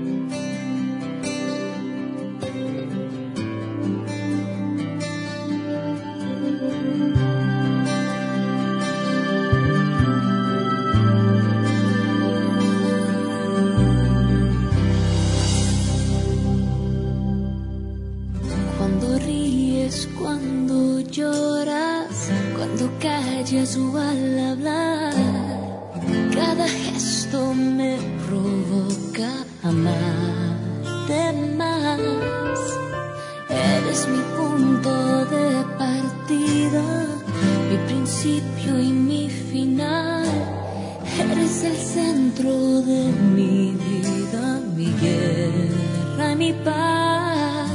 Cuando ríes, cuando lloras, cuando callas o al hablar, cada gesto me provoca amarte más. Eres mi punto de partida, mi principio y mi final. Eres el centro de mi vida, mi guerra y mi paz.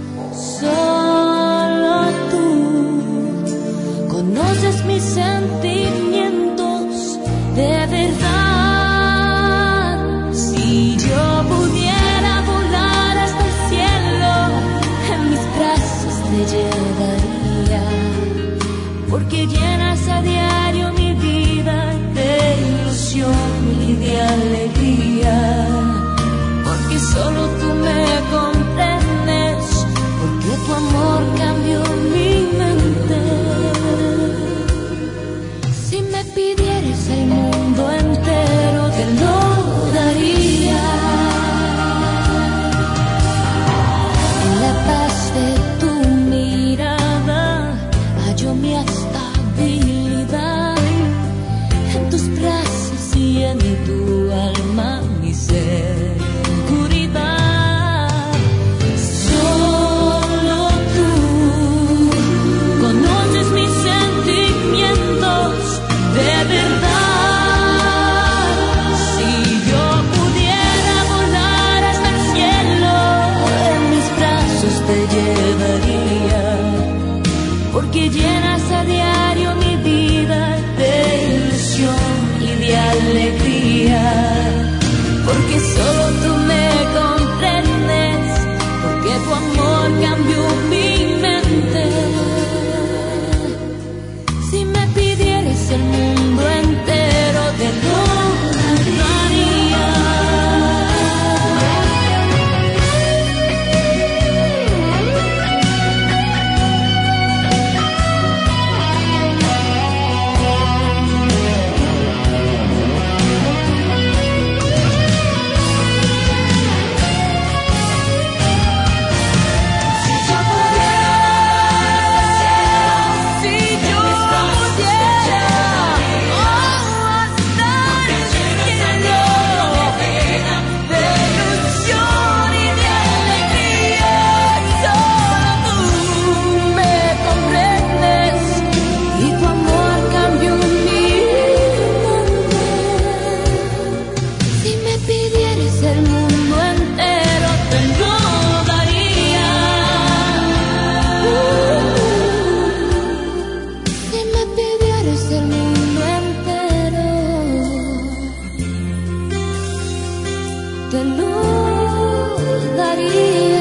Solo tú conoces mis sentimientos de verdad. Si yo pudiera volar hasta el cielo, en mis brazos te llevaría, porque llenas a diario mi vida de ilusión y de alegría, porque solo tú me comprendes, porque tu amor cambió mi mente. Si me pidieras el mundo entero, te lo daría. En la paz de tu mirada hallo mi estabilidad, en tus brazos y en tu alma mi seguridad. Solo tú conoces mis sentimientos de verdad. Si yo pudiera volar hasta el cielo, en mis brazos te llevaría, porque llenas a diario mi vida de ilusión y de alegría, porque solo tú me comprendes, porque tu amor cambió mi mente. Si me pidieras el mundo entero, te lo daría. Te lo daría.